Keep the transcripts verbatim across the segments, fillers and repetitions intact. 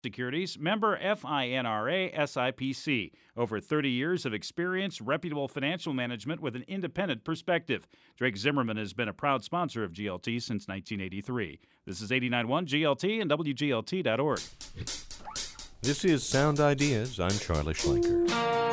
Securities, member FINRA S I P C. Over thirty years of experience, reputable financial management with an independent perspective. Drake Zimmerman has been a proud sponsor of G L T since nineteen eighty-three. This is eighty-nine point one G L T and W G L T dot org. This is Sound Ideas. I'm Charlie Schlenker.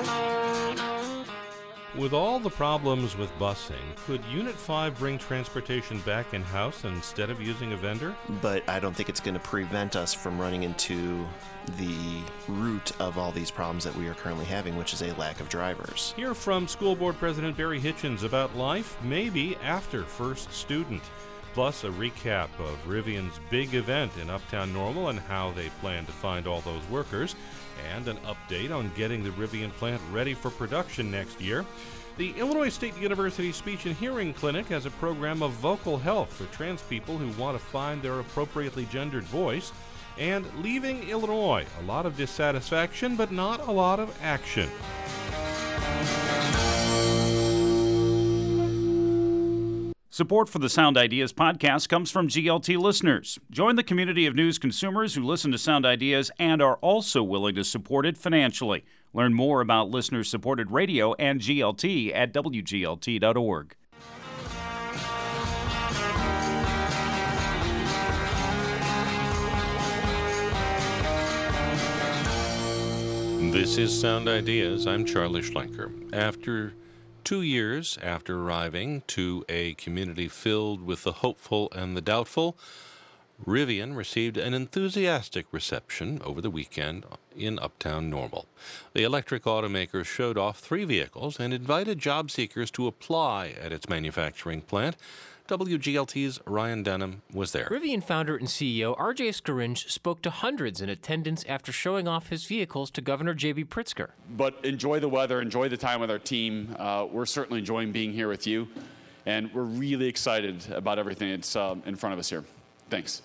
With all the problems with busing, could Unit five bring transportation back in-house instead of using a vendor? But I don't think it's going to prevent us from running into the root of all these problems that we are currently having, which is a lack of drivers. Hear from School Board President Barry Hitchens about life maybe after First Student. Plus a recap of Rivian's big event in Uptown Normal and how they plan to find all those workers, and an update on getting the Rivian plant ready for production next year. The Illinois State University Speech and Hearing Clinic has a program of vocal health for trans people who want to find their appropriately gendered voice. And leaving Illinois, a lot of dissatisfaction, but not a lot of action. Support for the Sound Ideas podcast comes from G L T listeners. Join the community of news consumers who listen to Sound Ideas and are also willing to support it financially. Learn more about listener-supported radio and G L T at W G L T dot org. This is Sound Ideas. I'm Charlie Schlenker. After two years after arriving to a community filled with the hopeful and the doubtful, Rivian received an enthusiastic reception over the weekend in Uptown Normal. The electric automaker showed off three vehicles and invited job seekers to apply at its manufacturing plant. W G L T's Ryan Denham was there. Rivian founder and C E O R J Scaringe spoke to hundreds in attendance after showing off his vehicles to Governor J B Pritzker. But enjoy the weather, enjoy the time with our team. Uh, we're certainly enjoying being here with you, and we're really excited about everything that's uh, in front of us here. Thanks.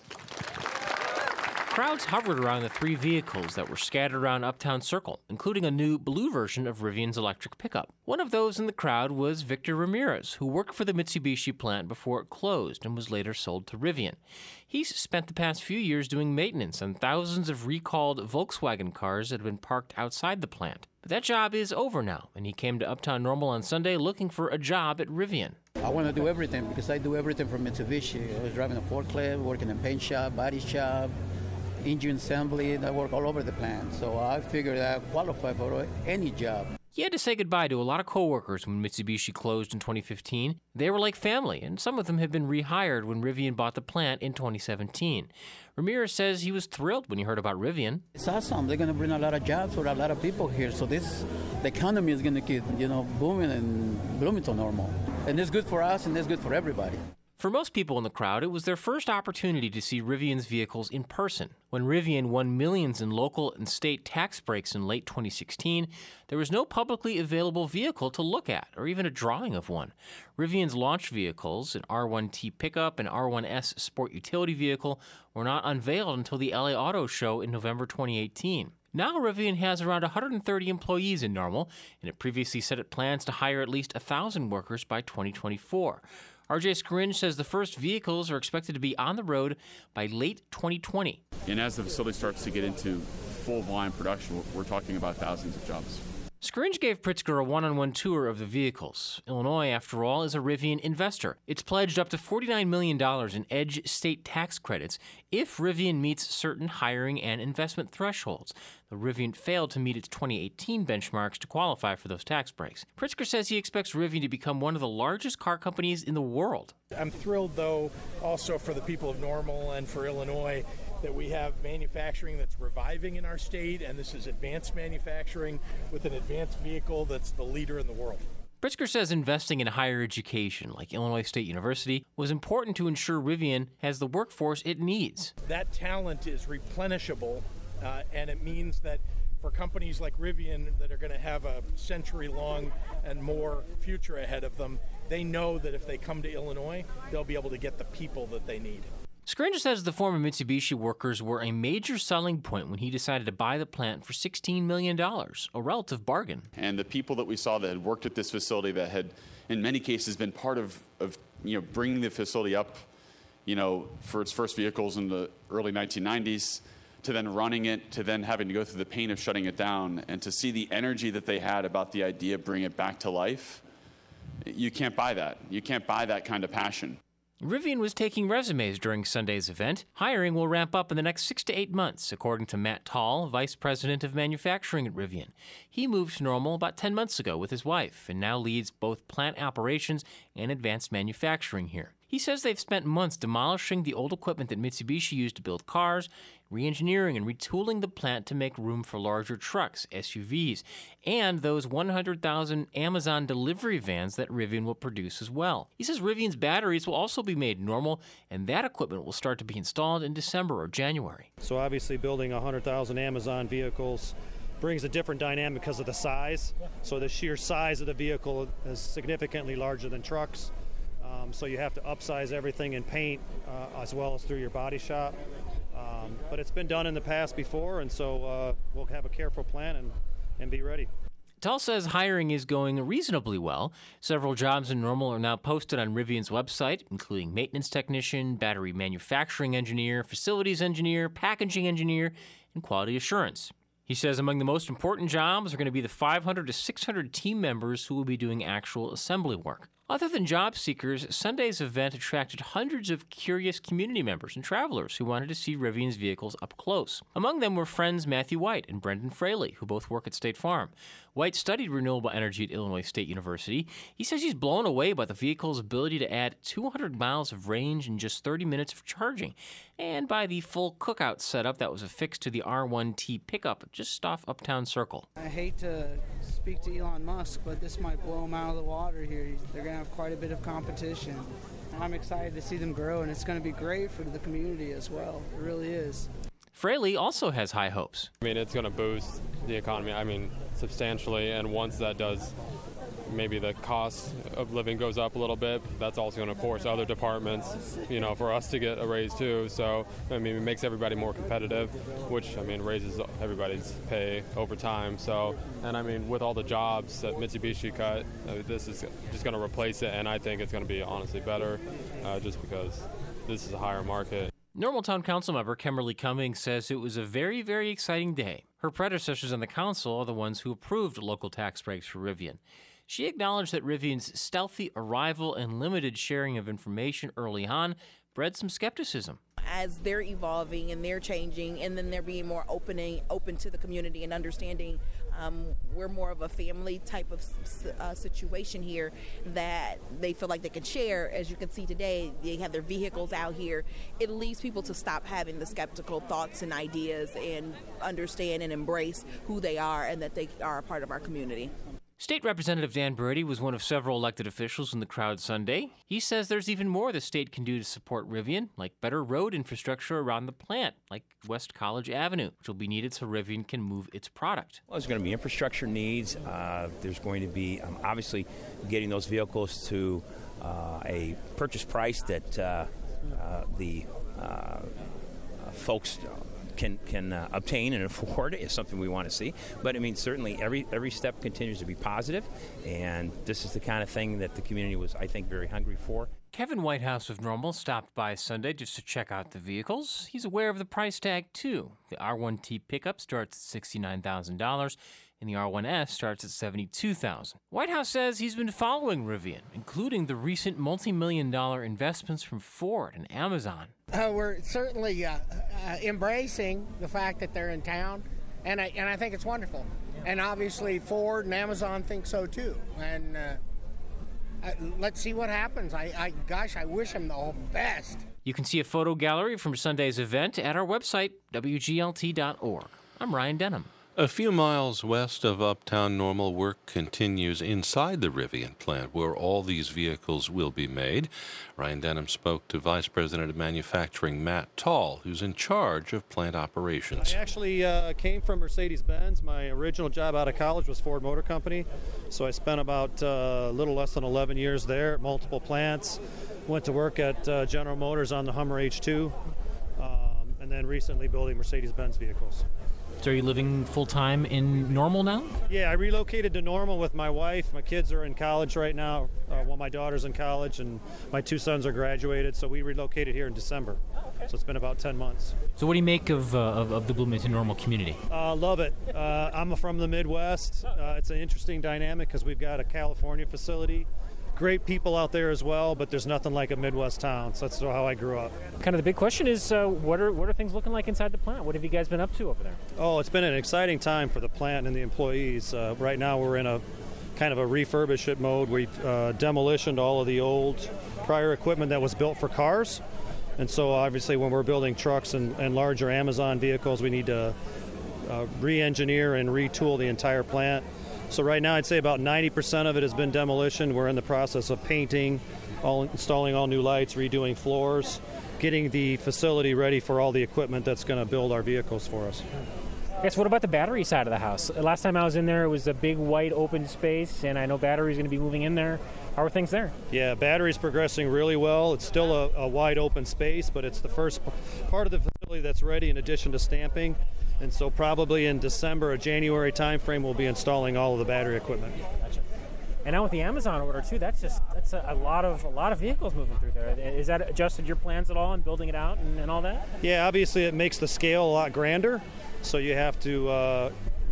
Crowds hovered around the three vehicles that were scattered around Uptown Circle, including a new blue version of Rivian's electric pickup. One of those in the crowd was Victor Ramirez, who worked for the Mitsubishi plant before it closed and was later sold to Rivian. He's spent the past few years doing maintenance on thousands of recalled Volkswagen cars that had been parked outside the plant. But that job is over now, and he came to Uptown Normal on Sunday looking for a job at Rivian. I want to do everything because I do everything for Mitsubishi. I was driving a forklift, working in a paint shop, body shop, engine assembly, and I work all over the plant. So I figured I qualify for any job. He had to say goodbye to a lot of coworkers when Mitsubishi closed in twenty fifteen. They were like family, and some of them have been rehired when Rivian bought the plant in twenty seventeen. Ramirez says he was thrilled when he heard about Rivian. It's awesome. They're going to bring a lot of jobs for a lot of people here. So this, the economy is going to keep, you know, booming in Bloomington Normal. And it's good for us, and it's good for everybody. For most people in the crowd, it was their first opportunity to see Rivian's vehicles in person. When Rivian won millions in local and state tax breaks in late twenty sixteen, there was no publicly available vehicle to look at, or even a drawing of one. Rivian's launch vehicles, an R one T pickup and R one S sport utility vehicle, were not unveiled until the L A Auto Show in November twenty eighteen. Now Rivian has around one hundred thirty employees in Normal, and it previously said it plans to hire at least one thousand workers by twenty twenty-four. R J Scaringe says the first vehicles are expected to be on the road by late twenty twenty. And as the facility starts to get into full volume production, we're talking about thousands of jobs. Scaringe gave Pritzker a one-on-one tour of the vehicles. Illinois, after all, is a Rivian investor. It's pledged up to forty-nine million dollars in EDGE state tax credits if Rivian meets certain hiring and investment thresholds. The Rivian failed to meet its twenty eighteen benchmarks to qualify for those tax breaks. Pritzker says he expects Rivian to become one of the largest car companies in the world. I'm thrilled, though, also for the people of Normal and for Illinois, that we have manufacturing that's reviving in our state, and this is advanced manufacturing with an advanced vehicle that's the leader in the world. Pritzker says investing in higher education, like Illinois State University, was important to ensure Rivian has the workforce it needs. That talent is replenishable, uh, and it means that for companies like Rivian that are going to have a century-long and more future ahead of them, they know that if they come to Illinois, they'll be able to get the people that they need. Scaringe says the former Mitsubishi workers were a major selling point when he decided to buy the plant for sixteen million dollars, a relative bargain. And the people that we saw that had worked at this facility that had, in many cases, been part of, of you know, bringing the facility up, you know, for its first vehicles in the early nineteen nineties, to then running it, to then having to go through the pain of shutting it down, and to see the energy that they had about the idea of bringing it back to life, you can't buy that. You can't buy that kind of passion. Rivian was taking resumes during Sunday's event. Hiring will ramp up in the next six to eight months, according to Matt Tall, Vice President of Manufacturing at Rivian. He moved to Normal about ten months ago with his wife and now leads both plant operations and advanced manufacturing here. He says they've spent months demolishing the old equipment that Mitsubishi used to build cars, re-engineering and retooling the plant to make room for larger trucks, S U Vs, and those one hundred thousand Amazon delivery vans that Rivian will produce as well. He says Rivian's batteries will also be made Normal, and that equipment will start to be installed in December or January. So obviously building one hundred thousand Amazon vehicles brings a different dynamic because of the size. So the sheer size of the vehicle is significantly larger than trucks. Um, so you have to upsize everything in paint uh, as well as through your body shop. Um, but it's been done in the past before, and so uh, we'll have a careful plan and, and be ready. Tull says hiring is going reasonably well. Several jobs in Normal are now posted on Rivian's website, including maintenance technician, battery manufacturing engineer, facilities engineer, packaging engineer, and quality assurance. He says among the most important jobs are going to be the five hundred to six hundred team members who will be doing actual assembly work. Other than job seekers, Sunday's event attracted hundreds of curious community members and travelers who wanted to see Rivian's vehicles up close. Among them were friends Matthew White and Brendan Fraley, who both work at State Farm. White studied renewable energy at Illinois State University. He says he's blown away by the vehicle's ability to add two hundred miles of range in just thirty minutes of charging, and by the full cookout setup that was affixed to the R one T pickup just off Uptown Circle. I hate to speak to Elon Musk, but this might blow him out of the water here. They're going to have quite a bit of competition. I'm excited to see them grow, and it's going to be great for the community as well. It really is. Fraley also has high hopes. I mean, it's going to boost the economy, I mean, substantially, and once that does, maybe the cost of living goes up a little bit. That's also going to force other departments, you know, for us to get a raise too. So, I mean, it makes everybody more competitive, which, I mean, raises everybody's pay over time. So, and I mean, with all the jobs that Mitsubishi cut, uh, this is just going to replace it, and I think it's going to be honestly better uh, just because this is a higher market. Normal Town Council member Kimberly Cummings says it was a very, very exciting day. Her predecessors on the council are the ones who approved local tax breaks for Rivian. She acknowledged that Rivian's stealthy arrival and limited sharing of information early on bred some skepticism. As they're evolving and they're changing, and then they're being more opening, open to the community and understanding um, we're more of a family type of uh, situation here, that they feel like they can share. As you can see today, they have their vehicles out here. It leads people to stop having the skeptical thoughts and ideas and understand and embrace who they are and that they are a part of our community. State Representative Dan Brady was one of several elected officials in the crowd Sunday. He says there's even more the state can do to support Rivian, like better road infrastructure around the plant, like West College Avenue, which will be needed so Rivian can move its product. Well, there's going to be infrastructure needs. Uh, there's going to be, um, obviously, getting those vehicles to uh, a purchase price that uh, uh, the uh, folks can can uh, obtain and afford is something we want to see. But I mean, certainly every every step continues to be positive, and this is the kind of thing that the community was, I think, very hungry for. Kevin Whitehouse of Normal stopped by Sunday just to check out the vehicles. He's aware of the price tag, too. The R one T pickup starts at sixty-nine thousand dollars, and the R one S starts at seventy-two thousand dollars. Whitehouse says he's been following Rivian, including the recent multi-million dollar investments from Ford and Amazon. Uh, we're certainly uh, uh, embracing the fact that they're in town, and I, and I think it's wonderful. And obviously Ford and Amazon think so too. And uh, uh, let's see what happens. I, I gosh, I wish them the best. You can see a photo gallery from Sunday's event at our website, W G L T dot org. I'm Ryan Denham. A few miles west of Uptown Normal, work continues inside the Rivian plant where all these vehicles will be made. Ryan Denham spoke to Vice President of Manufacturing Matt Tall, who's in charge of plant operations. I actually uh, came from Mercedes-Benz. My original job out of college was Ford Motor Company, so I spent about uh, a little less than eleven years there at multiple plants. Went to work at uh, General Motors on the Hummer H two, um, and then recently building Mercedes-Benz vehicles. So are you living full-time in Normal now? Yeah, I relocated to Normal with my wife. My kids are in college right now. Uh, well, my daughter's in college, and my two sons are graduated, so we relocated here in December. So it's been about ten months. So what do you make of, uh, of, of the Bloomington Normal community? Uh, love it. Uh, I'm from the Midwest. Uh, it's an interesting dynamic because we've got a California facility. Great people out there as well, but there's nothing like a Midwest town. So that's how I grew up. Kind of the big question is, uh, what are what are things looking like inside the plant? What have you guys been up to over there? Oh, it's been an exciting time for the plant and the employees. Uh, right now we're in a kind of a refurbishment mode. We've uh, demolitioned all of the old prior equipment that was built for cars. And so obviously when we're building trucks and, and larger Amazon vehicles, we need to uh, re-engineer and retool the entire plant. So right now I'd say about ninety percent of it has been demolition. We're in the process of painting, all, installing all new lights, redoing floors, getting the facility ready for all the equipment that's going to build our vehicles for us. I guess what about the battery side of the house? Last time I was in there, it was a big white open space, and I know battery's going to be moving in there. How are things there? Yeah, battery's progressing really well. It's still a, a wide open space, but it's the first part of the facility that's ready in addition to stamping. And so probably in December or January timeframe, we'll be installing all of the battery equipment. Gotcha. And now with the Amazon order too, that's just that's a, a lot of a lot of vehicles moving through there. Is that adjusted your plans at all in building it out and, and all that? Yeah, obviously it makes the scale a lot grander. So you have to uh,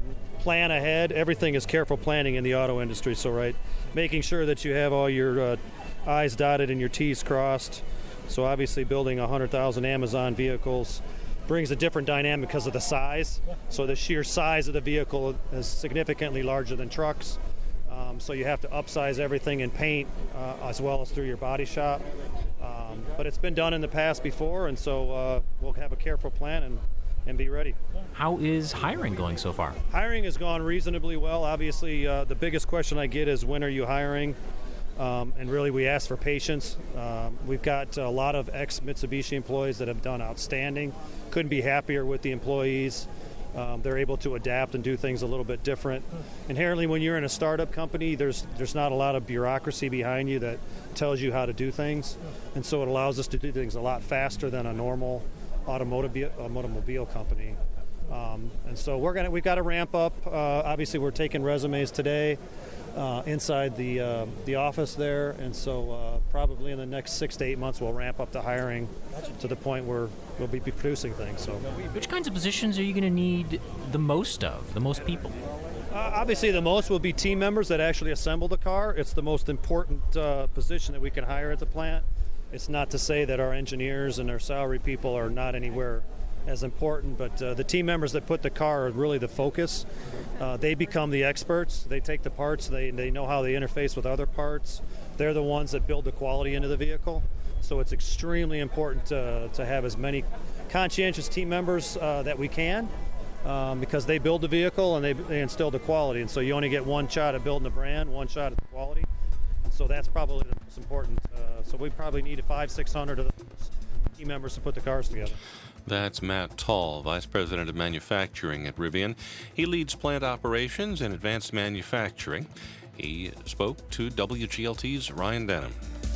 plan ahead. Everything is careful planning in the auto industry. So right, making sure that you have all your uh, I's dotted and your T's crossed. So obviously building one hundred thousand Amazon vehicles brings a different dynamic because of the size. So the sheer size of the vehicle is significantly larger than trucks. Um, so you have to upsize everything in paint uh, as well as through your body shop. Um, but it's been done in the past before, and so uh, we'll have a careful plan and, and be ready. How is hiring going so far? Hiring has gone reasonably well. Obviously, uh, the biggest question I get is when are you hiring? Um, and really, we ask for patience. Um, we've got a lot of ex-Mitsubishi employees that have done outstanding. Couldn't be happier with the employees. Um, they're able to adapt and do things a little bit different. Inherently, when you're in a startup company, there's there's not a lot of bureaucracy behind you that tells you how to do things. And so it allows us to do things a lot faster than a normal automotive automobile company. Um, and so we're gonna we've got to ramp up. Uh, obviously, we're taking resumes today uh, inside the uh, the office there, and so uh, probably in the next six to eight months we'll ramp up the hiring to the point where we'll be producing things. So, which kinds of positions are you going to need the most of, the most people? Uh, obviously, the most will be team members that actually assemble the car. It's the most important uh, position that we can hire at the plant. It's not to say that our engineers and our salary people are not anywhere as important, but uh, the team members that put the car are really the focus. Uh, they become the experts. They take the parts. They, they know how they interface with other parts. They're the ones that build the quality into the vehicle. So it's extremely important to, to have as many conscientious team members uh, that we can um, because they build the vehicle and they, they instill the quality. And so you only get one shot at building the brand, one shot at the quality. So that's probably the most important. Uh, so we probably need five, six hundred of those team members to put the cars together. That's Matt Tall, Vice President of Manufacturing at Rivian. He leads plant operations and advanced manufacturing. He spoke to W G L T's Ryan Denham.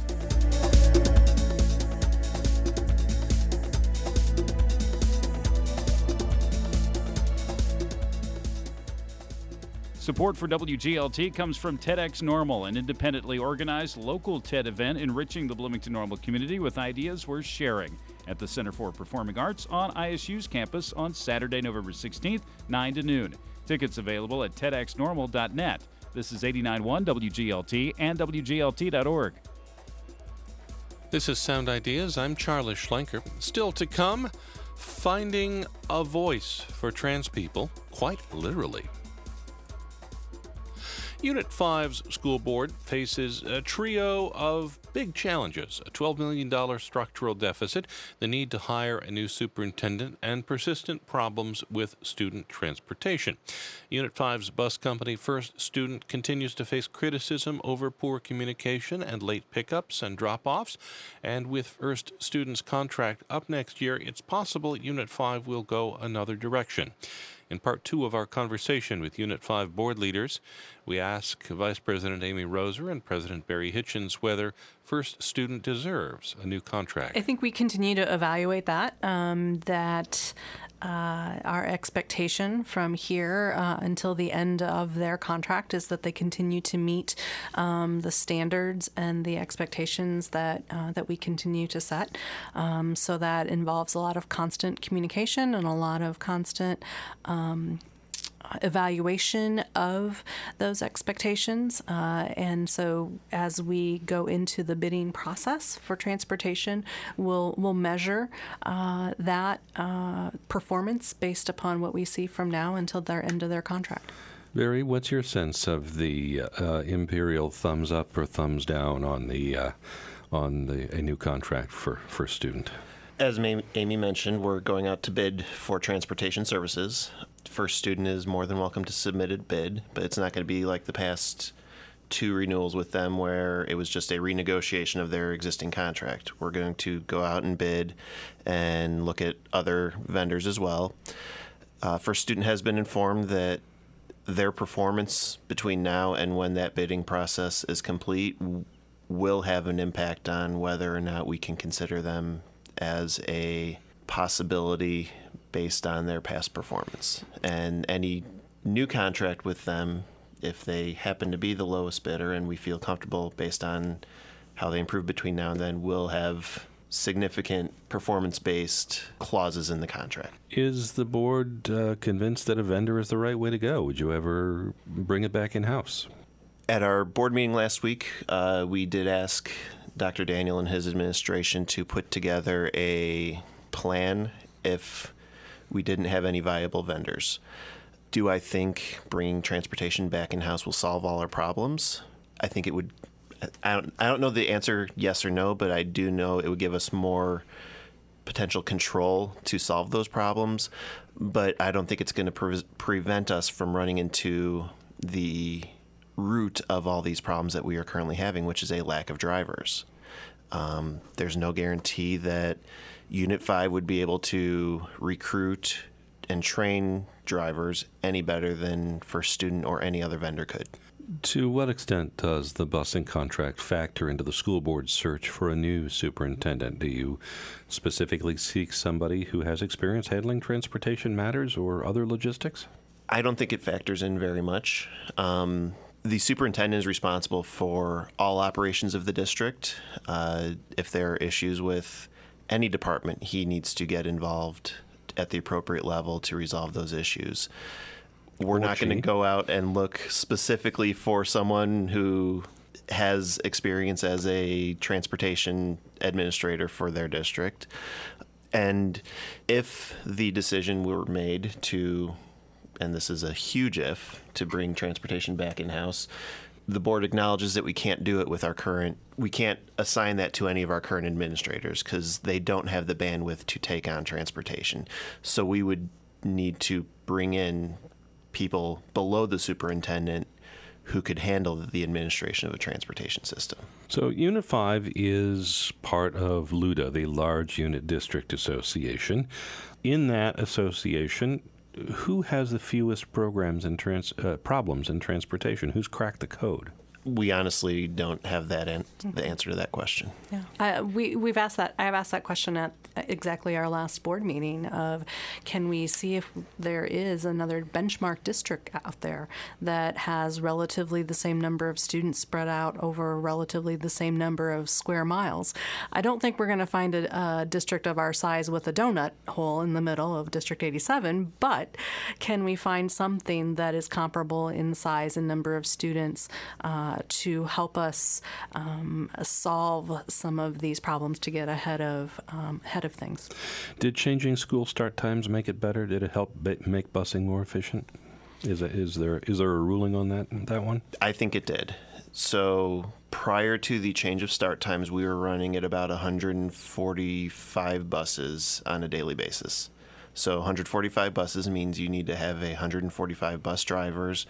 Support for W G L T comes from TEDx Normal, an independently organized local TED event enriching the Bloomington Normal community with ideas worth sharing at the Center for Performing Arts on I S U's campus on Saturday, November sixteenth, nine to noon. Tickets available at ted x normal dot net. This is eighty-nine point one W G L T and W G L T dot org. This is Sound Ideas. I'm Charlie Schlenker. Still to come, finding a voice for trans people, quite literally. Unit five's school board faces a trio of big challenges: a twelve million dollars structural deficit, the need to hire a new superintendent, and persistent problems with student transportation. Unit five's bus company, First Student, continues to face criticism over poor communication and late pickups and drop-offs. And with First Student's contract up next year, it's possible Unit five will go another direction. In part two of our conversation with Unit five board leaders, we ask Vice President Amy Roser and President Barry Hitchens whether First Student deserves a new contract. I think we continue to evaluate that, um, that uh, our expectation from here uh, until the end of their contract is that they continue to meet um, the standards and the expectations that uh, that we continue to set. Um, so that involves a lot of constant communication and a lot of constant um, evaluation of those expectations. Uh, and so as we go into the bidding process for transportation, we'll, we'll measure uh, that uh, performance based upon what we see from now until their end of their contract. Barry, what's your sense of the uh, Imperial thumbs up or thumbs down on the uh, on the a new contract for, for student? As Amy mentioned, we're going out to bid for transportation services. First student is more than welcome to submit a bid, but it's not going to be like the past two renewals with them where it was just a renegotiation of their existing contract. We're going to go out and bid and look at other vendors as well. Uh, First student has been informed that their performance between now and when that bidding process is complete will have an impact on whether or not we can consider them as a possibility based on their past performance. And any new contract with them, if they happen to be the lowest bidder and we feel comfortable based on how they improve between now and then, will have significant performance-based clauses in the contract. Is the board uh, convinced that a vendor is the right way to go? Would you ever bring it back in-house? At our board meeting last week, uh, we did ask Doctor Daniel and his administration to put together a plan if we didn't have any viable vendors. Do I think bringing transportation back in-house will solve all our problems? I think it would. I don't, I don't know the answer yes or no, but I do know it would give us more potential control to solve those problems. But I don't think it's going to pre- prevent us from running into the root of all these problems that we are currently having, which is a lack of drivers. Um, there's no guarantee that Unit five would be able to recruit and train drivers any better than First Student or any other vendor could. To what extent does the busing contract factor into the school board's search for a new superintendent? Do you specifically seek somebody who has experience handling transportation matters or other logistics? I don't think it factors in very much. Um, the superintendent is responsible for all operations of the district. Uh, if there are issues with any department, he needs to get involved at the appropriate level to resolve those issues. We're not going to go out and look specifically for someone who has experience as a transportation administrator for their district. And if the decision were made to, and this is a huge if, to bring transportation back in-house, the board acknowledges that we can't do it with our current, we can't assign that to any of our current administrators because they don't have the bandwidth to take on transportation. So we would need to bring in people below the superintendent who could handle the administration of a transportation system. So Unit five is part of LUDA, the Large Unit District Association. In that association, who has the fewest programs and trans, uh, problems in transportation? Who's cracked the code? We honestly don't have that an- the answer to that question. Yeah, uh, we we've asked that. I've asked that question at exactly our last board meeting. Of can we see if there is another benchmark district out there that has relatively the same number of students spread out over relatively the same number of square miles? I don't think we're going to find a, a district of our size with a donut hole in the middle of District eighty-seven. But can we find something that is comparable in size and number of students? Uh, to help us um, solve some of these problems to get ahead of um, ahead of things. Did changing school start times make it better? Did it help ba- make busing more efficient? Is it, is there is there a ruling on that that one? I think it did. So prior to the change of start times, we were running at about one hundred forty-five buses on a daily basis. So one hundred forty-five buses means you need to have a one hundred forty-five bus drivers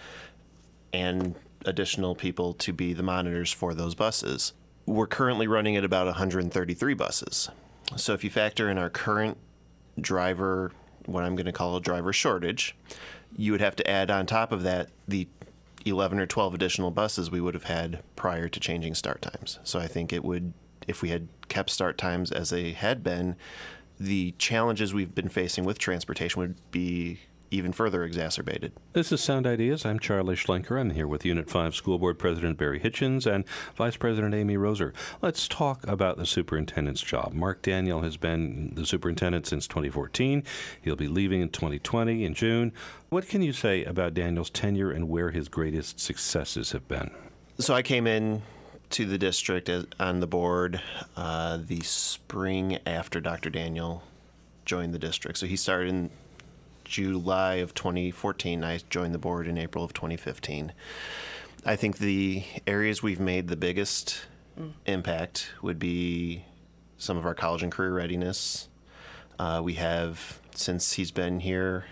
and additional people to be the monitors for those buses. We're currently running at about one hundred thirty-three buses. So if you factor in our current driver, what I'm going to call a driver shortage, you would have to add on top of that the eleven or twelve additional buses we would have had prior to changing start times. So I think it would, if we had kept start times as they had been, the challenges we've been facing with transportation would be even further exacerbated. This is Sound Ideas. I'm Charlie Schlenker. I'm here with Unit five School Board President Barry Hitchens and Vice President Amy Roser. Let's talk about the superintendent's job. Mark Daniel has been the superintendent since twenty fourteen. He'll be leaving in twenty twenty in June. What can you say about Daniel's tenure and where his greatest successes have been? So I came in to the district as, on the board uh, the spring after Doctor Daniel joined the district. So he started in July of twenty fourteen. I joined the board in April of twenty fifteen. I think the areas we've made the biggest mm. impact would be some of our college and career readiness. Uh, we have, since he's been here,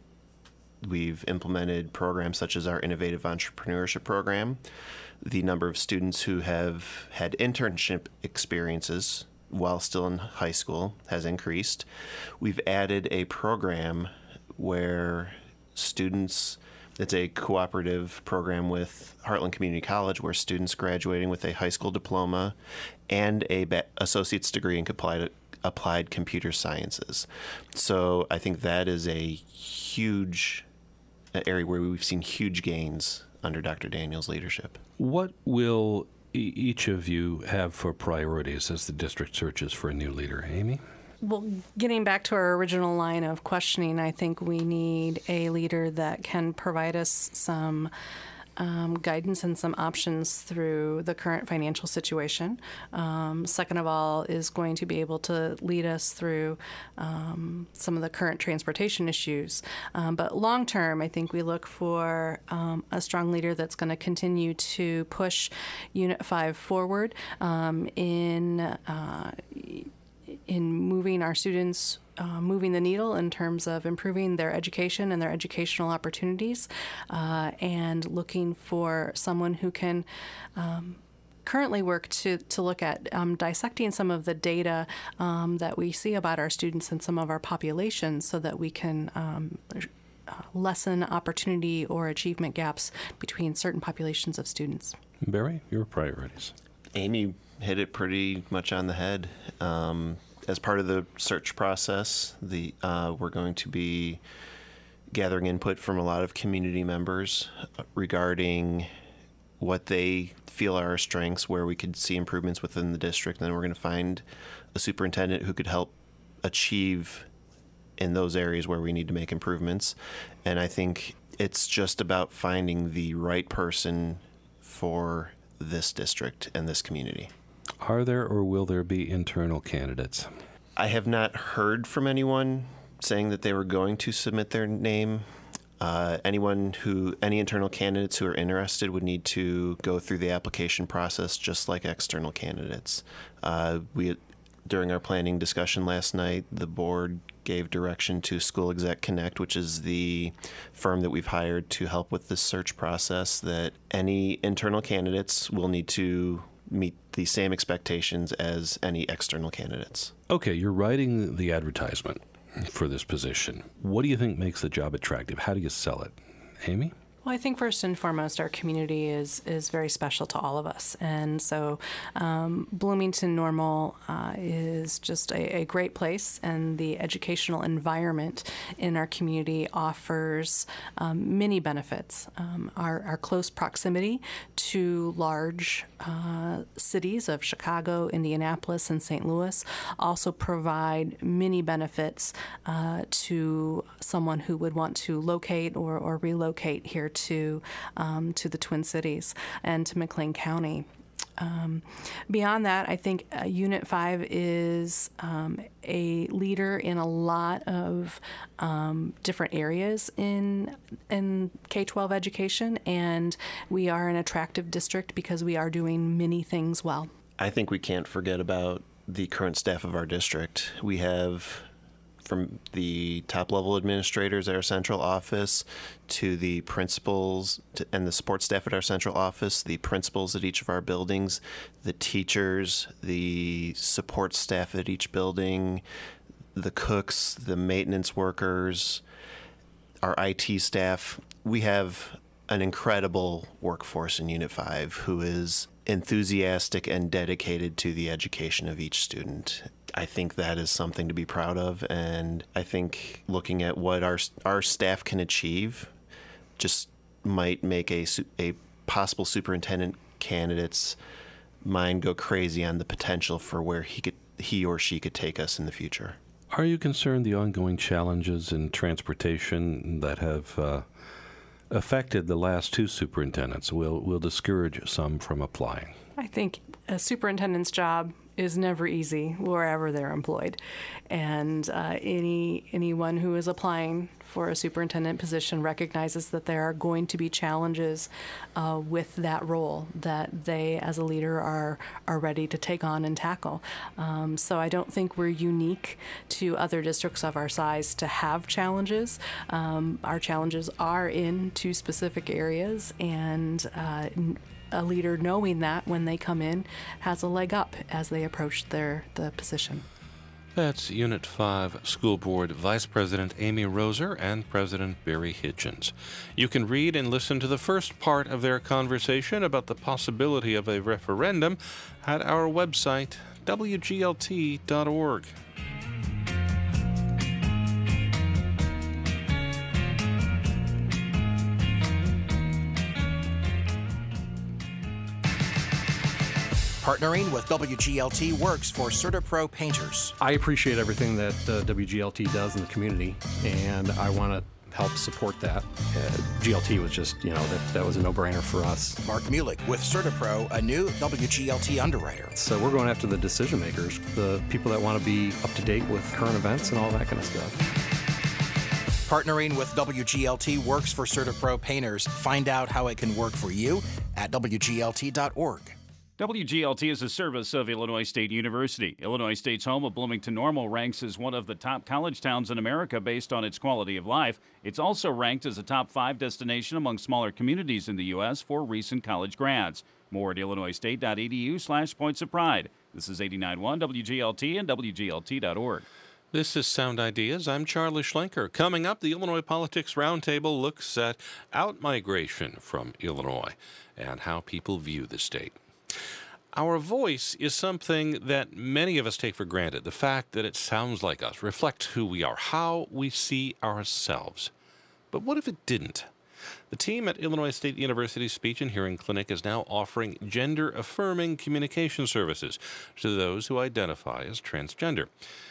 we've implemented programs such as our Innovative Entrepreneurship Program. The number of students who have had internship experiences while still in high school has increased. We've added a program where students, it's a cooperative program with Heartland Community College, where students graduating with a high school diploma and a ba- associate's degree in applied, applied computer sciences. So I think that is a huge area where we've seen huge gains under Doctor Daniel's leadership. What will e- each of you have for priorities as the district searches for a new leader? Amy? Well, getting back to our original line of questioning, I think we need a leader that can provide us some um, guidance and some options through the current financial situation. Um, second of all, is going to be able to lead us through um, some of the current transportation issues. Um, but long term, I think we look for um, a strong leader that's going to continue to push Unit five forward um, in uh, in moving our students, uh, moving the needle in terms of improving their education and their educational opportunities, uh, and looking for someone who can um, currently work to, to look at um, dissecting some of the data um, that we see about our students and some of our populations so that we can um, lessen opportunity or achievement gaps between certain populations of students. Barry, your priorities. Amy hit it pretty much on the head. Um, as part of the search process, the uh, we're going to be gathering input from a lot of community members regarding what they feel are our strengths, where we could see improvements within the district. And then we're going to find a superintendent who could help achieve in those areas where we need to make improvements. And I think it's just about finding the right person for this district and this community. Are there or will there be internal candidates? I have not heard from anyone saying that they were going to submit their name. Uh, anyone who, any internal candidates who are interested would need to go through the application process just like external candidates. Uh, we, during our planning discussion last night, the board gave direction to School Exec Connect, which is the firm that we've hired to help with this search process, that any internal candidates will need to meet the same expectations as any external candidates. Okay, you're writing the advertisement for this position. What do you think makes the job attractive? How do you sell it? Amy? Well, I think first and foremost, our community is is very special to all of us. And so um, Bloomington Normal uh, is just a, a great place, and the educational environment in our community offers um, many benefits. Um, our, our close proximity to large uh, cities of Chicago, Indianapolis, and Saint Louis also provide many benefits uh, to someone who would want to locate or, or relocate here to um, to the Twin Cities and to McLean County. Um, beyond that, I think uh, Unit five is um, a leader in a lot of um, different areas in in K twelve education, and we are an attractive district because we are doing many things well. I think we can't forget about the current staff of our district. We have, from the top-level administrators at our central office to the principals to, and the support staff at our central office, the principals at each of our buildings, the teachers, the support staff at each building, the cooks, the maintenance workers, our I T staff. We have an incredible workforce in Unit five who is enthusiastic and dedicated to the education of each student. I think that is something to be proud of, and I think looking at what our our staff can achieve just might make a a possible superintendent candidate's mind go crazy on the potential for where he could he or she could take us in the future. Are you concerned the ongoing challenges in transportation that have uh, affected the last two superintendents will will discourage some from applying? I think a superintendent's job is never easy wherever they're employed, and uh, any anyone who is applying for a superintendent position recognizes that there are going to be challenges uh, with that role that they, as a leader, are are ready to take on and tackle. Um, so I don't think we're unique to other districts of our size to have challenges. Um, our challenges are in two specific areas, and uh, a leader knowing that when they come in has a leg up as they approach their the position. That's Unit five School Board Vice President Amy Roser and President Barry Hitchens. You can read and listen to the first part of their conversation about the possibility of a referendum at our website, W G L T dot org. Partnering with W G L T works for CertaPro painters. I appreciate everything that uh, W G L T does in the community, and I want to help support that. Uh, G L T was just, you know, that, that was a no-brainer for us. Mark Mulick with CertaPro, a new W G L T underwriter. So we're going after the decision makers, the people that want to be up to date with current events and all that kind of stuff. Partnering with W G L T works for CertaPro painters. Find out how it can work for you at W G L T dot org. W G L T is a service of Illinois State University. Illinois State's home of Bloomington Normal ranks as one of the top college towns in America based on its quality of life. It's also ranked as a top five destination among smaller communities in the U S for recent college grads. More at illinois state dot e d u slash points of pride. This is eighty-nine point one W G L T and W G L T dot org. This is Sound Ideas. I'm Charlie Schlenker. Coming up, the Illinois Politics Roundtable looks at outmigration from Illinois and how people view the state. Our voice is something that many of us take for granted. The fact that it sounds like us, reflects who we are, how we see ourselves. But what if it didn't? The team at Illinois State University's Speech and Hearing Clinic is now offering gender-affirming communication services to those who identify as transgender.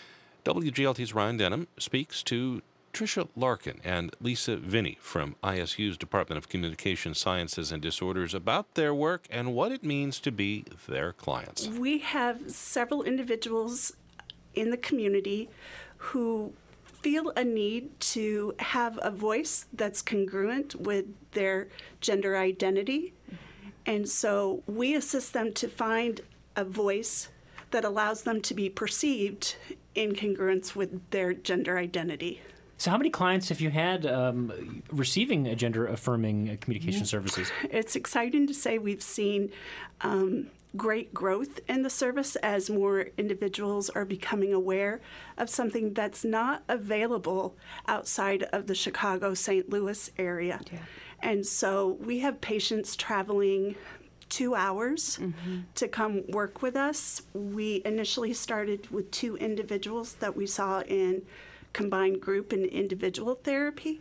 W G L T's Ryan Denham speaks to Tricia Larkin and Lisa Vinny from I S U's Department of Communication Sciences and Disorders about their work and what it means to be their clients. We have several individuals in the community who feel a need to have a voice that's congruent with their gender identity. And so we assist them to find a voice that allows them to be perceived in congruence with their gender identity. So how many clients have you had um, receiving a gender-affirming uh, communication services? It's exciting to say we've seen um, great growth in the service as more individuals are becoming aware of something that's not available outside of the Chicago, Saint Louis area. Yeah. And so we have patients traveling two hours mm-hmm. to come work with us. We initially started with two individuals that we saw in combined group and individual therapy.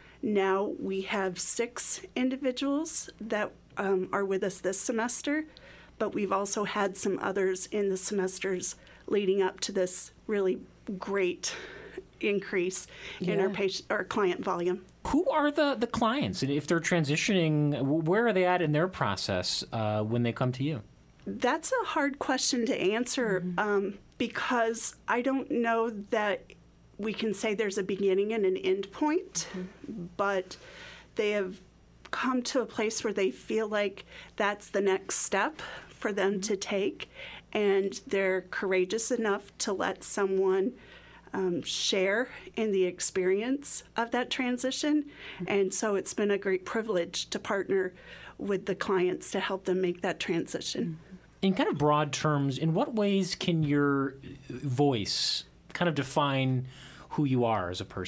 Now we have six individuals that um, are with us this semester, but we've also had some others in the semesters leading up to this really great increase yeah. in our patient, our client volume. Who are the, the clients? And if they're transitioning, where are they at in their process uh, when they come to you? That's a hard question to answer mm-hmm. um, because I don't know that we can say there's a beginning and an end point, mm-hmm. but they have come to a place where they feel like that's the next step for them mm-hmm. to take, and they're courageous enough to let someone um, share in the experience of that transition. Mm-hmm. And so it's been a great privilege to partner with the clients to help them make that transition. Mm-hmm. In kind of broad terms, in what ways can your voice kind of define who you are as a person?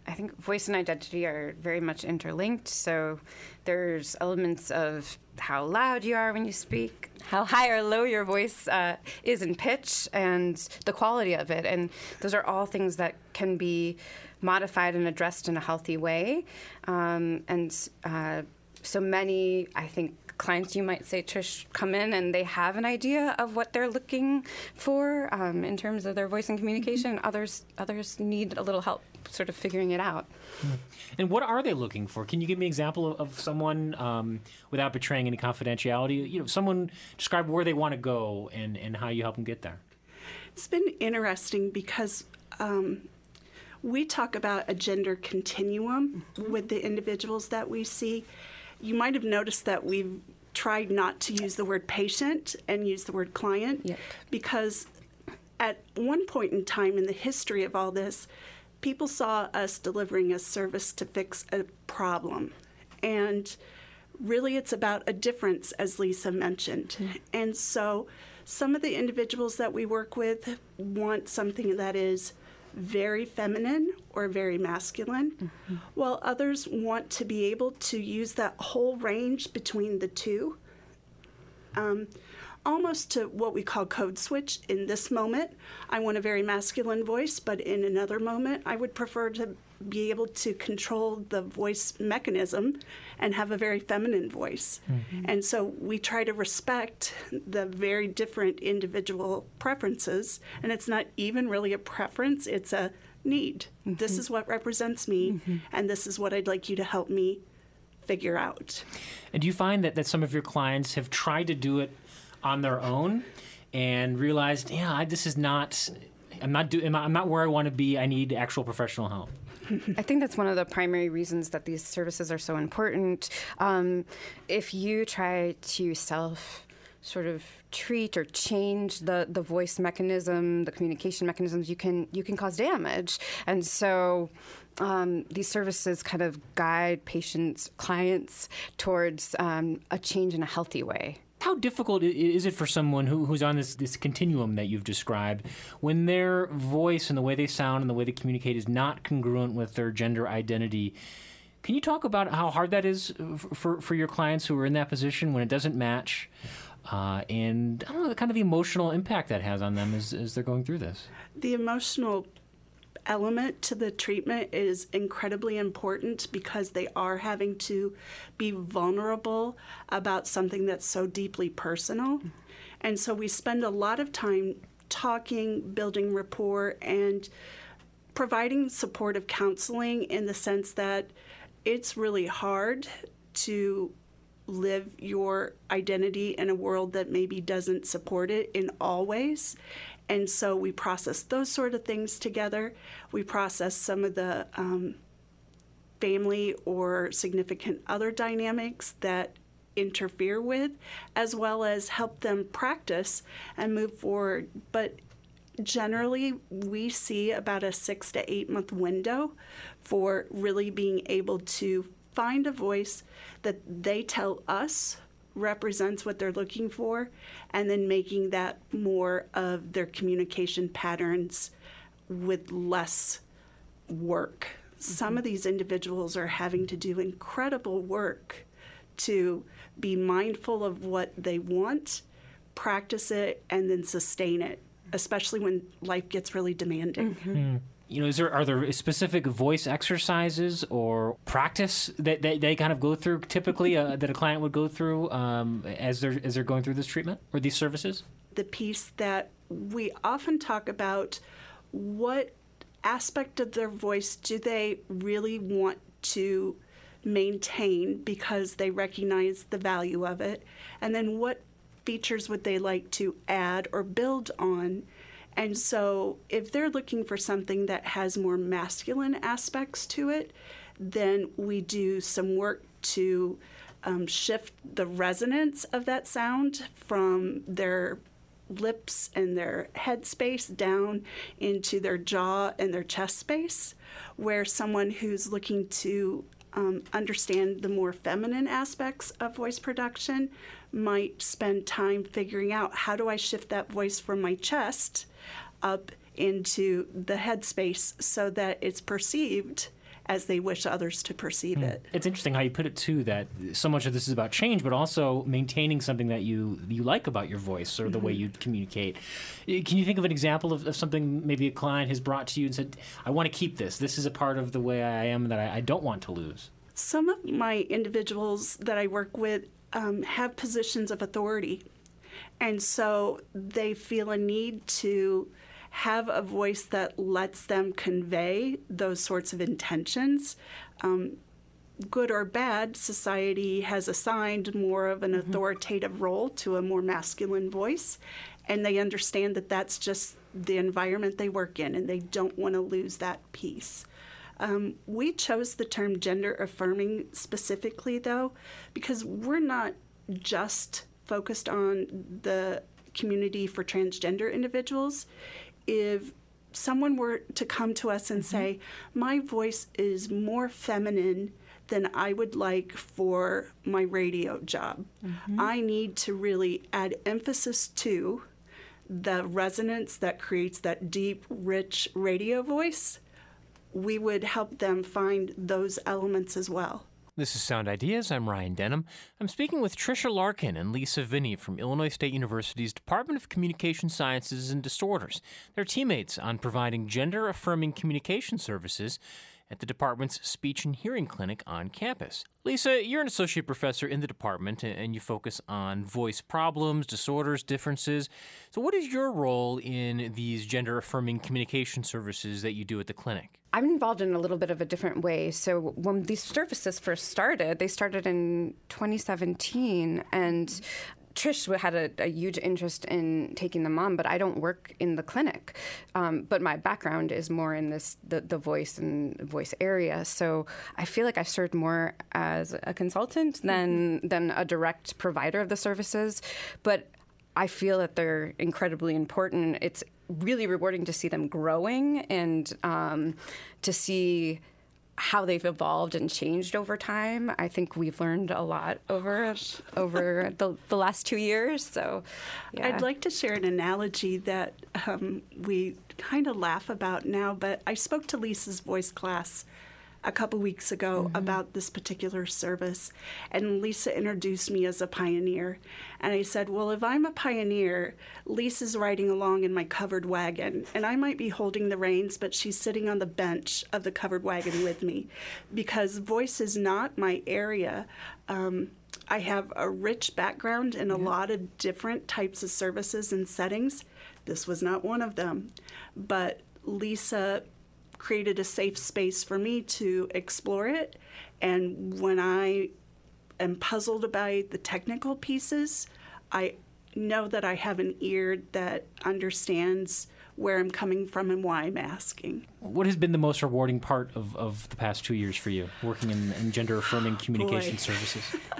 I think voice and identity are very much interlinked. So there's elements of how loud you are when you speak, how high or low your voice uh, is in pitch, and the quality of it. And those are all things that can be modified and addressed in a healthy way. Um, and uh, so many, I think, clients, you might say, Trish, come in and they have an idea of what they're looking for um, in terms of their voice and communication. Mm-hmm. Others others need a little help sort of figuring it out. Mm-hmm. And what are they looking for? Can you give me an example of, of someone, um, without betraying any confidentiality, you know, someone describe where they want to go and, and how you help them get there? It's been interesting because um, we talk about a gender continuum mm-hmm. with the individuals that we see. You might have noticed that we've tried not to use the word patient and use the word client yep. because at one point in time in the history of all this, people saw us delivering a service to fix a problem. And really it's about a difference, as Lisa mentioned. Mm-hmm. And so some of the individuals that we work with want something that is very feminine or very masculine, mm-hmm. while others want to be able to use that whole range between the two, um, almost to what we call code switch. In this moment, I want a very masculine voice, but in another moment, I would prefer to be able to control the voice mechanism and have a very feminine voice. Mm-hmm. And so we try to respect the very different individual preferences, and it's not even really a preference, it's a need. Mm-hmm. This is what represents me, mm-hmm. and this is what I'd like you to help me figure out. And do you find that, that some of your clients have tried to do it on their own and realized, yeah, I, this is not, I'm not, do, I'm not where I want to be, I need actual professional help? I think that's one of the primary reasons that these services are so important. Um, if you try to self sort of treat or change the, the voice mechanism, the communication mechanisms, you can you can cause damage. And so um, these services kind of guide patients, clients towards um, a change in a healthy way. How difficult is it for someone who, who's on this, this continuum that you've described when their voice and the way they sound and the way they communicate is not congruent with their gender identity? Can you talk about how hard that is for, for your clients who are in that position when it doesn't match? Uh, and I don't know, the kind of the emotional impact that has on them as, as they're going through this. The emotional element to the treatment is incredibly important because they are having to be vulnerable about something that's so deeply personal. And so we spend a lot of time talking, building rapport, and providing supportive counseling in the sense that it's really hard to live your identity in a world that maybe doesn't support it in all ways. And so we process those sort of things together. We process some of the um, family or significant other dynamics that interfere with, as well as help them practice and move forward. But generally, we see about a six to eight month window for really being able to find a voice that they tell us represents what they're looking for, and then making that more of their communication patterns with less work. Mm-hmm. Some of these individuals are having to do incredible work to be mindful of what they want, practice it, and then sustain it, especially when life gets really demanding. Mm-hmm. Mm. You know, is there are there specific voice exercises or practice that, that they kind of go through typically uh, that a client would go through um, as they're as they're going through this treatment or these services? The piece that we often talk about, what aspect of their voice do they really want to maintain because they recognize the value of it, and then what features would they like to add or build on. And so if they're looking for something that has more masculine aspects to it, then we do some work to um, shift the resonance of that sound from their lips and their head space down into their jaw and their chest space, where someone who's looking to um, understand the more feminine aspects of voice production might spend time figuring out, how do I shift that voice from my chest up into the head space so that it's perceived as they wish others to perceive Hmm. it. It's interesting how you put it too, that so much of this is about change, but also maintaining something that you you like about your voice or the way Mhm. you communicate. Can you think of an example of, of something maybe a client has brought to you and said, I want to keep this. This is a part of the way I am that I, I don't want to lose? Some of my individuals that I work with um, have positions of authority, and so they feel a need to have a voice that lets them convey those sorts of intentions. Um, good or bad, society has assigned more of an Mm-hmm. authoritative role to a more masculine voice, and they understand that that's just the environment they work in, and they don't want to lose that piece. Um, we chose the term gender affirming specifically, though, because we're not just focused on the community for transgender individuals. If someone were to come to us and say, my voice is more feminine than I would like for my radio job, Mhm. I need to really add emphasis to the resonance that creates that deep, rich radio voice, we would help them find those elements as well. This is Sound Ideas. I'm Ryan Denham. I'm speaking with Tricia Larkin and Lisa Vinny from Illinois State University's Department of Communication Sciences and Disorders. They're teammates on providing gender-affirming communication services at the department's Speech and Hearing Clinic on campus. Lisa, you're an associate professor in the department, and you focus on voice problems, disorders, differences. So what is your role in these gender-affirming communication services that you do at the clinic? I'm involved in a little bit of a different way. So when these services first started, they started in twenty seventeen, and Trish had a, a huge interest in taking them on, but I don't work in the clinic. Um, but my background is more in this the, the voice and voice area. So I feel like I've served more as a consultant than than a direct provider of the services. But I feel that they're incredibly important. It's really rewarding to see them growing and um, to see how they've evolved and changed over time. I think we've learned a lot over over the, the last two years. So, yeah. I'd like to share an analogy that um, we kind of laugh about now, but I spoke to Lisa's voice class a couple weeks ago mm-hmm. about this particular service, and Lisa introduced me as a pioneer. And I said, well, if I'm a pioneer, Lisa's riding along in my covered wagon, and I might be holding the reins, but she's sitting on the bench of the covered wagon with me, because voice is not my area. Um, I have a rich background in a yeah. lot of different types of services and settings. This was not one of them, but Lisa created a safe space for me to explore it. And when I am puzzled by the technical pieces, I know that I have an ear that understands where I'm coming from and why I'm asking. What has been the most rewarding part of, of the past two years for you, working in, in gender-affirming communication Boy. services?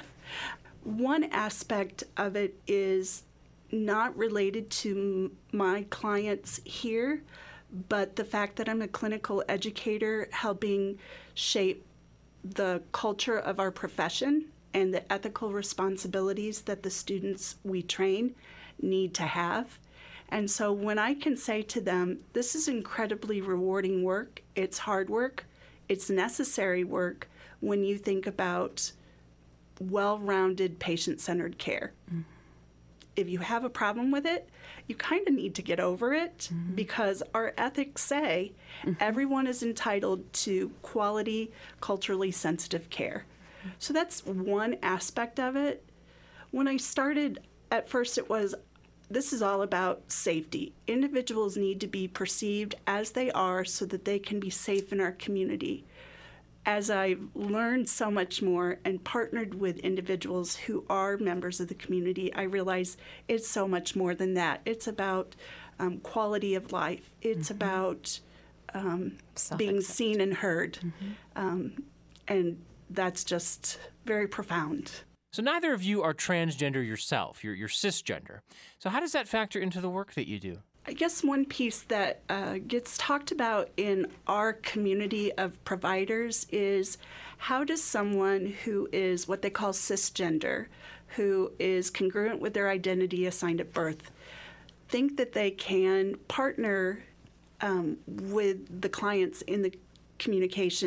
One aspect of it is not related to m- my clients here, but the fact that I'm a clinical educator helping shape the culture of our profession and the ethical responsibilities that the students we train need to have. And so when I can say to them, this is incredibly rewarding work, it's hard work, it's necessary work when you think about well-rounded patient-centered care. Mm-hmm. If you have a problem with it, you kind of need to get over it mm-hmm. because our ethics say mm-hmm. everyone is entitled to quality, culturally sensitive care. Mm-hmm. So that's one aspect of it. When I started, at first it was, this is all about safety. Individuals need to be perceived as they are so that they can be safe in our community. As I've learned so much more and partnered with individuals who are members of the community, I realize it's so much more than that. It's about um, quality of life. It's mm-hmm. about um, being seen and heard. Mm-hmm. Um, and that's just very profound. So neither of you are transgender yourself. You're, you're cisgender. So how does that factor into the work that you do? I guess one piece that uh, gets talked about in our community of providers is how does someone who is what they call cisgender, who is congruent with their identity assigned at birth, think that they can partner um, with the clients in the communication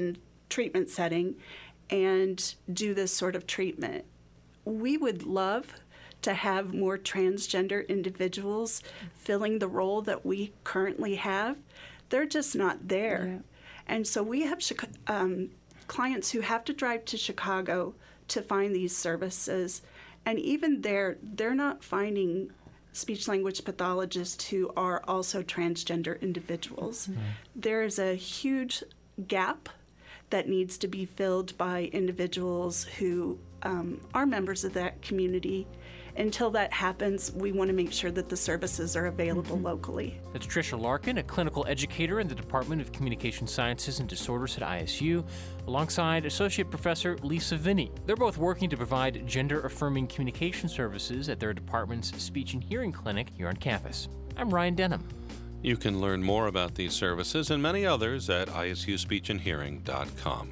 treatment setting and do this sort of treatment. We would love to have more transgender individuals filling the role that we currently have. They're just not there. Yeah. And so we have um, clients who have to drive to Chicago to find these services. And even there, they're not finding speech-language pathologists who are also transgender individuals. Mm-hmm. There is a huge gap that needs to be filled by individuals who um, are members of that community. Until that happens, we want to make sure that the services are available mm-hmm. locally. That's Tricia Larkin, a clinical educator in the Department of Communication Sciences and Disorders at I S U, alongside Associate Professor Lisa Vinny. They're both working to provide gender-affirming communication services at their department's speech and hearing clinic here on campus. I'm Ryan Denham. You can learn more about these services and many others at I S U speech and hearing dot com.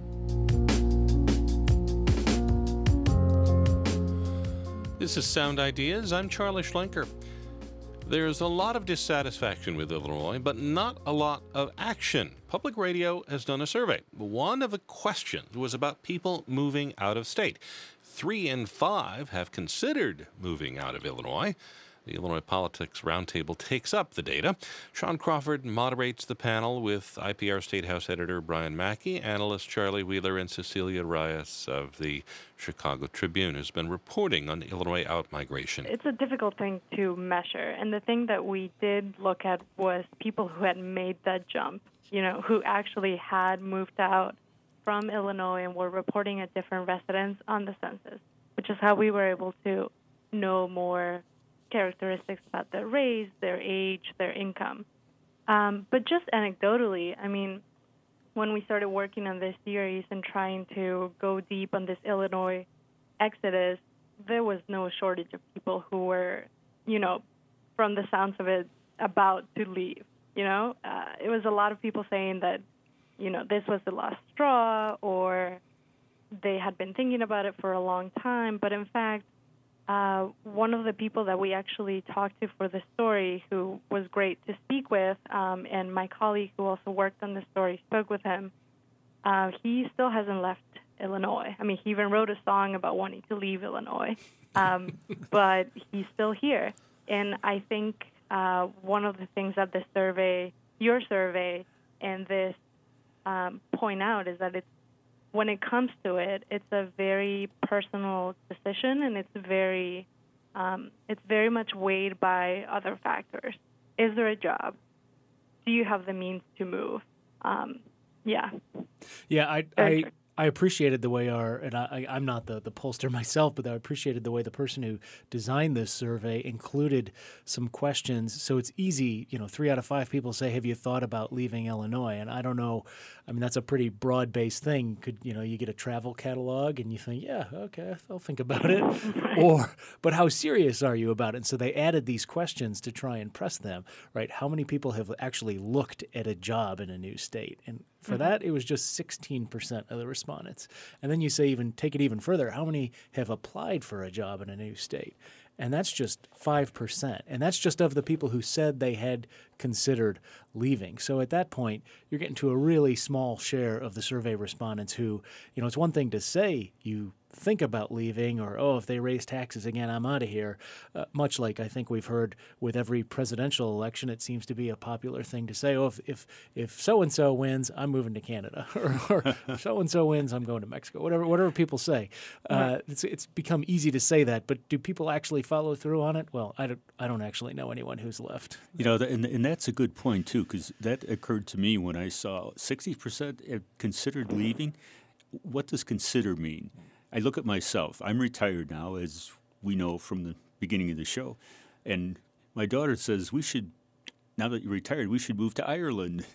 This is Sound Ideas. I'm Charlie Schlenker. There's a lot of dissatisfaction with Illinois, but not a lot of action. Public Radio has done a survey. One of the questions was about people moving out of state. Three in five have considered moving out of Illinois. The Illinois Politics Roundtable takes up the data. Sean Crawford moderates the panel with I P R State House Editor Brian Mackey, analyst Charlie Wheeler, and Cecilia Reyes of the Chicago Tribune, who's been reporting on Illinois outmigration. It's a difficult thing to measure, and the thing that we did look at was people who had made that jump, you know, who actually had moved out from Illinois and were reporting at different residents on the census, which is how we were able to know more characteristics about their race, their age, their income. Um, but just anecdotally, I mean, when we started working on this series and trying to go deep on this Illinois exodus, there was no shortage of people who were, you know, from the sounds of it, about to leave. You know, uh, it was a lot of people saying that, you know, this was the last straw, or they had been thinking about it for a long time. But in fact, Uh, one of the people that we actually talked to for the story, who was great to speak with, um, and my colleague who also worked on the story spoke with him, uh, he still hasn't left Illinois. I mean, he even wrote a song about wanting to leave Illinois, um, but he's still here. And I think uh, one of the things that the survey, your survey, and this um, point out is that it's, when it comes to it, it's a very personal decision, and it's very, um, it's very much weighed by other factors. Is there a job? Do you have the means to move? Um, yeah. Yeah, I, I I appreciated the way our, and I, I'm not the, the pollster myself, but I appreciated the way the person who designed this survey included some questions. So it's easy, you know, three out of five people say, have you thought about leaving Illinois? And I don't know, I mean, that's a pretty broad-based thing. Could, you know, you get a travel catalog and you think, yeah, okay, I'll think about it. Or, but how serious are you about it? And so they added these questions to try and press them, right? How many people have actually looked at a job in a new state? And for mm-hmm. that, it was just sixteen percent of the respondents. And then you say, even take it even further, how many have applied for a job in a new state? And that's just five percent. And that's just of the people who said they had considered leaving. So at that point, you're getting to a really small share of the survey respondents who, you know, it's one thing to say you think about leaving, or, oh, if they raise taxes again, I'm out of here. Uh, much like I think we've heard with every presidential election, it seems to be a popular thing to say, oh, if if, if so-and-so wins, I'm moving to Canada. or, or if so-and-so wins, I'm going to Mexico. Whatever whatever people say. Uh, it's, it's become easy to say that, but do people actually follow through on it? Well, I don't, I don't actually know anyone who's left. You know, and, and that's a good point, too, because that occurred to me when I saw sixty percent have considered leaving. What does consider mean? I look at myself. I'm retired now, as we know from the beginning of the show. And my daughter says, we should, now that you're retired, we should move to Ireland.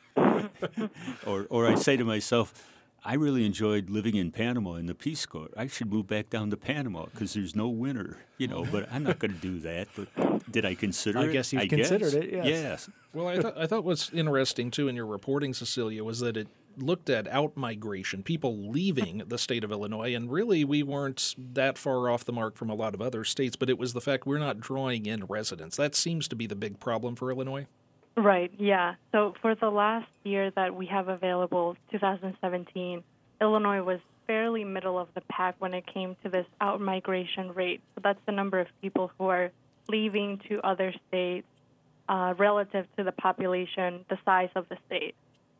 or, or I say to myself, I really enjoyed living in Panama in the Peace Corps. I should move back down to Panama because there's no winter, you know, but I'm not going to do that. But did I consider I it? Guess you've I considered guess. it, yes. Yes. Well, I, th- I thought what's interesting, too, in your reporting, Cecilia, was that it looked at out-migration, people leaving the state of Illinois, and really we weren't that far off the mark from a lot of other states, but it was the fact we're not drawing in residents. That seems to be the big problem for Illinois. Right, yeah. So for the last year that we have available, two thousand seventeen, Illinois was fairly middle of the pack when it came to this out-migration rate. So that's the number of people who are leaving to other states uh, relative to the population, the size of the state.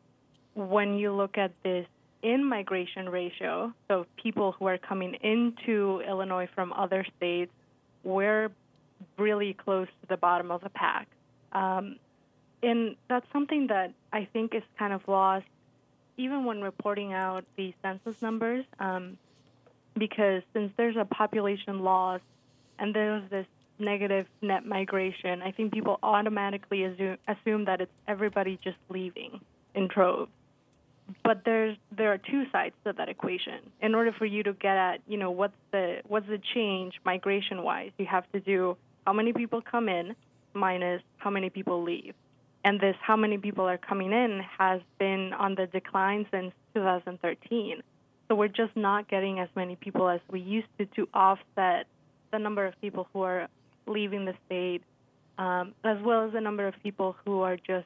When you look at this in-migration ratio, so people who are coming into Illinois from other states, we're really close to the bottom of the pack. Um, and that's something that I think is kind of lost even when reporting out the census numbers, um, because since there's a population loss and there's this negative net migration, I think people automatically assume, assume that it's everybody just leaving in droves. But there's there are two sides to that equation. In order for you to get at, you know, what's the what's the change migration-wise, you have to do how many people come in minus how many people leave. And this how many people are coming in has been on the decline since two thousand thirteen. So we're just not getting as many people as we used to to offset the number of people who are leaving the state, um, as well as the number of people who are just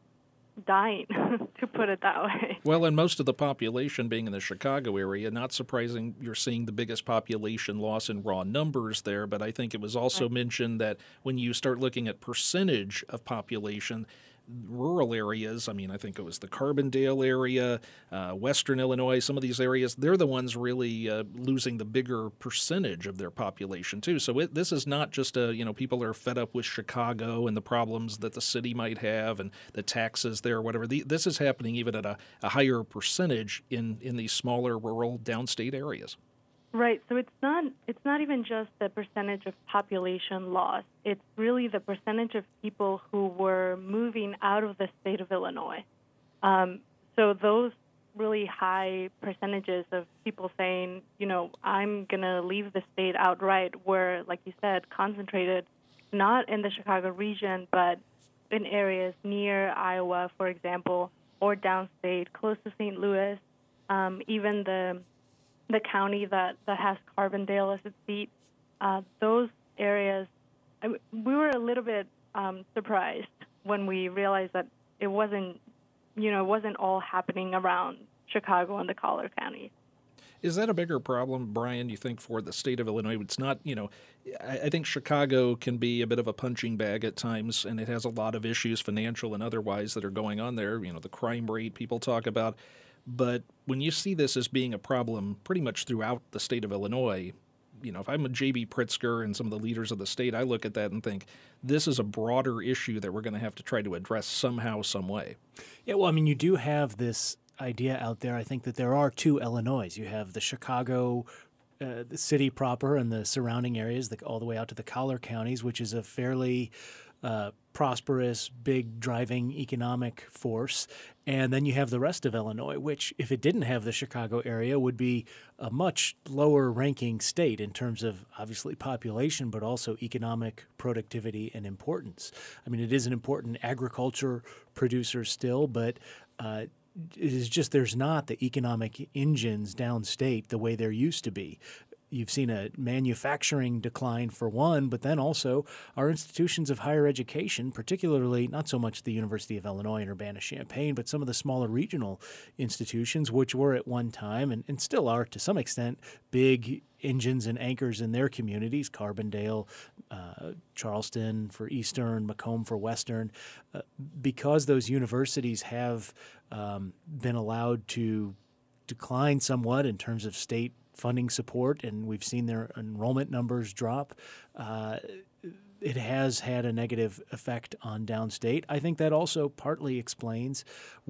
dying, to put it that way. Well, and most of the population being in the Chicago area, not surprising you're seeing the biggest population loss in raw numbers there, but I think it was also right. mentioned that when you start looking at percentage of population, rural areas, I mean, I think it was the Carbondale area, uh, Western Illinois, some of these areas, they're the ones really uh, losing the bigger percentage of their population, too. So it, this is not just a, you know, people are fed up with Chicago and the problems that the city might have and the taxes there or whatever. The, this is happening even at a, a higher percentage in, in these smaller rural downstate areas. Right. So it's not it's not even just the percentage of population loss. It's really the percentage of people who were moving out of the state of Illinois. Um, so those really high percentages of people saying, you know, I'm going to leave the state outright were, like you said, concentrated not in the Chicago region, but in areas near Iowa, for example, or downstate, close to Saint Louis, um, even the the county that, that has Carbondale as its seat. Uh, those areas, I, we were a little bit um, surprised when we realized that it wasn't, you know, it wasn't all happening around Chicago and the collar counties. Is that a bigger problem, Brian, you think, for the state of Illinois? It's not, you know, I, I think Chicago can be a bit of a punching bag at times, and it has a lot of issues, financial and otherwise, that are going on there. You know, the crime rate people talk about. But when you see this as being a problem pretty much throughout the state of Illinois, you know, if I'm a J B Pritzker and some of the leaders of the state, I look at that and think this is a broader issue that we're going to have to try to address somehow, some way. Yeah, well, I mean, you do have this idea out there. I think that there are two Illinois. You have the Chicago uh, the city proper and the surrounding areas, the, all the way out to the collar counties, which is a fairly uh, prosperous, big driving economic force. And then you have the rest of Illinois, which, if it didn't have the Chicago area, would be a much lower ranking state in terms of, obviously, population, but also economic productivity and importance. I mean, it is an important agriculture producer still, but uh, it is just there's not the economic engines downstate the way there used to be. You've seen a manufacturing decline for one, but then also our institutions of higher education, particularly not so much the University of Illinois and Urbana-Champaign, but some of the smaller regional institutions, which were at one time and, and still are to some extent big engines and anchors in their communities, Carbondale, uh, Charleston for Eastern, Macomb for Western, uh, because those universities have um, been allowed to decline somewhat in terms of state funding support, and we've seen their enrollment numbers drop. Uh, it has had a negative effect on downstate. I think that also partly explains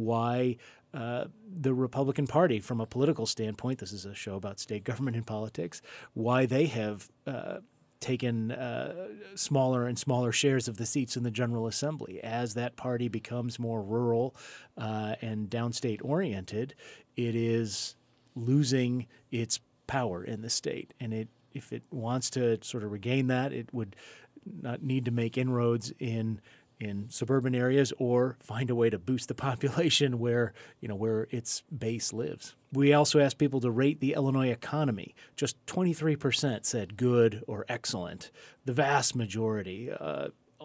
why uh, the Republican Party, from a political standpoint, this is a show about state government and politics, why they have uh, taken uh, smaller and smaller shares of the seats in the General Assembly. As that party becomes more rural uh, and downstate oriented, it is losing its power in the state, and it if it wants to sort of regain that, it would not need to make inroads in in suburban areas or find a way to boost the population where you know where its base lives. We also asked people to rate the Illinois economy. Just twenty-three percent said good or excellent. The vast majority, uh,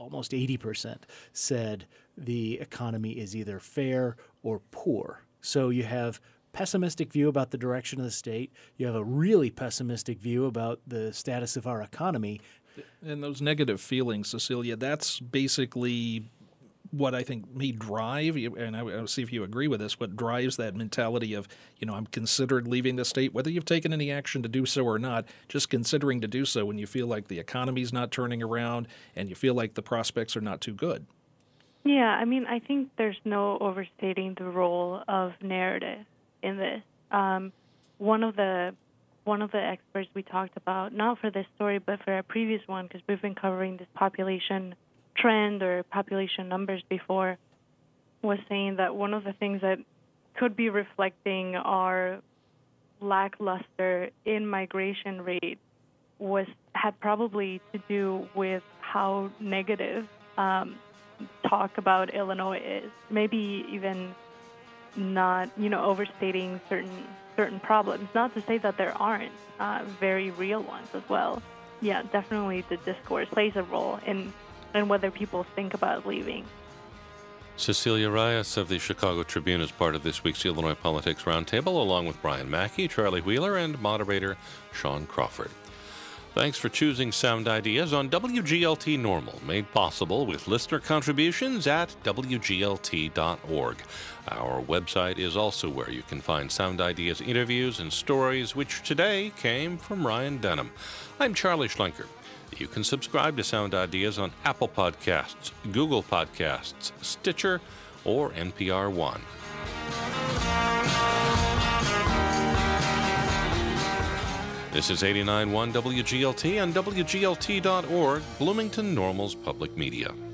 almost eighty percent said the economy is either fair or poor. So you have pessimistic view about the direction of the state. You have a really pessimistic view about the status of our economy. And those negative feelings, Cecilia, that's basically what I think may drive, and I'll see if you agree with this, what drives that mentality of, you know, I'm considered leaving the state, whether you've taken any action to do so or not, just considering to do so when you feel like the economy's not turning around and you feel like the prospects are not too good. Yeah, I mean, I think there's no overstating the role of narrative in this. Um, one of the one of the experts we talked about, not for this story, but for a previous one, because we've been covering this population trend or population numbers before, was saying that one of the things that could be reflecting our lackluster in migration rate was had probably to do with how negative um, talk about Illinois is. Maybe even not, you know, overstating certain certain problems. Not to say that there aren't uh, very real ones as well. Yeah, definitely the discourse plays a role in and whether people think about leaving. Cecilia Reyes of the Chicago Tribune is part of this week's Illinois Politics Roundtable, along with Brian Mackey, Charlie Wheeler, and moderator Sean Crawford. Thanks for choosing Sound Ideas on W G L T Normal, made possible with listener contributions at W G L T dot org. Our website is also where you can find Sound Ideas interviews and stories, which today came from Ryan Denham. I'm Charlie Schlenker. You can subscribe to Sound Ideas on Apple Podcasts, Google Podcasts, Stitcher, or N P R One. This is eighty-nine point one W G L T and W G L T dot org, Bloomington Normal's public media.